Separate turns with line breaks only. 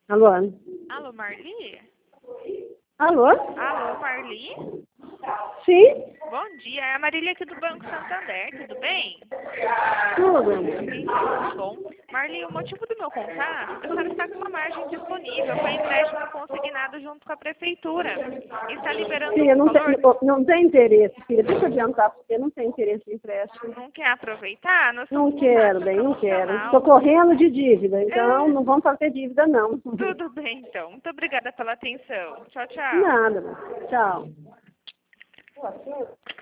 Alô?
Alô, Marli?
Alô?
Alô, Marli?
Sim?
Bom dia, é a Marília aqui do Banco Santander, tudo bem?
Tudo.
Então, tudo bom. Marli, o motivo do meu contato, a senhora está com uma margem disponível para empréstimo consignado junto com a prefeitura. Está liberando
Filha,
um valor,
não tem interesse, filha. Deixa eu adiantar pra você, não tem interesse em empréstimo.
não quer aproveitar? Nós
Não
somos um
quero,
caixa
bem, não quero.
promocional.
Estou correndo de dívida, então
É,
não vamos fazer dívida, não.
tudo bem, então. Muito obrigada pela atenção. Tchau, tchau.
Nada, tchau.